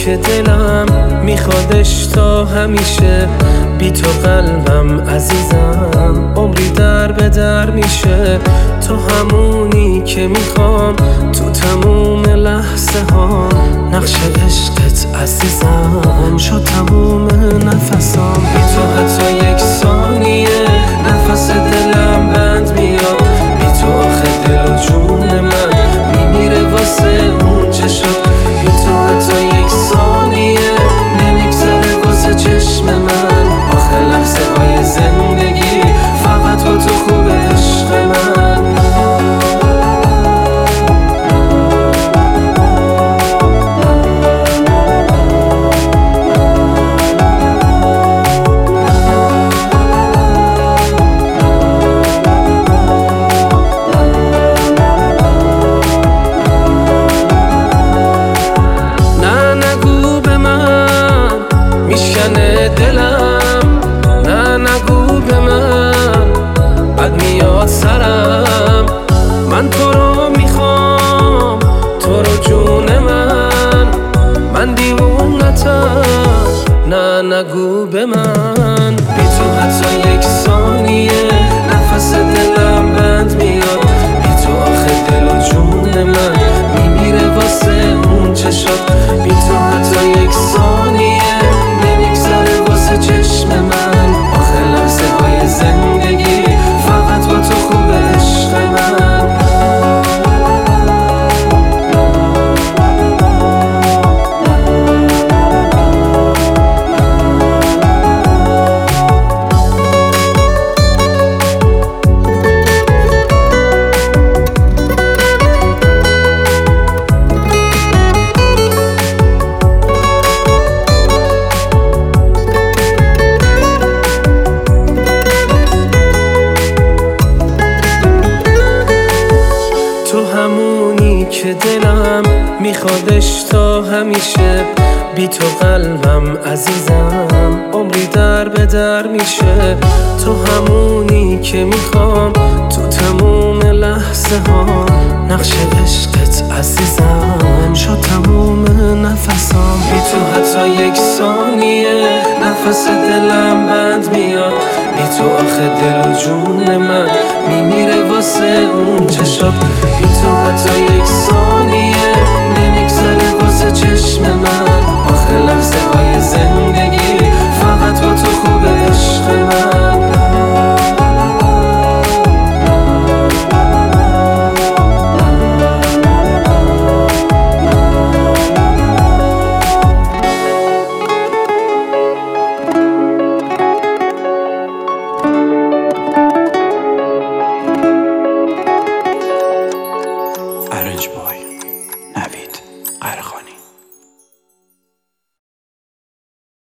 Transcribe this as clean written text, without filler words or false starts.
که دلم میخوادش تا همیشه، بی تو قلبم عزیزم عمری در به در میشه. تو همونی که میخوام تو تموم لحظه ها، نقش عشقت عزیزم شد تموم نفسام. بی تو حتی یک ثانیه نفس دلم بند میاد، بی تو آخه دل و جون من میمیره واسه اون چه شد. بی تو حتی یک ثانیه نمیگذره واسه چشم من، آخه لحظه های زندگی فقط با تو خوبه عشق من. دلم نه نگو به من، بد میاد سرم، من تو رو میخوام، تو رو جون من دیوونتم. نه نگو به من، بی تو حتی یک ثانیه نفس دلم بند میاد، بی تو آخه دل و جون من میمیره واسه اون چه شد. بی تو حتی یک ثانیه چشم من، آخه لحظه های زندگی فقط با تو خوبه عشق من. همونی که دلم میخوادش تا همیشه، بی تو قلبم عزیزم عمری در به در میشه. تو همونی که میخوام تو تموم لحظه ها، نقش عشقت عزیزم شد تموم نفسام. بی تو حتی یک ثانیه نفس دلم بند میاد، بی تو آخه دل و جون من میمیره واسه اون چه شد. بی تو حتی یک ثانیه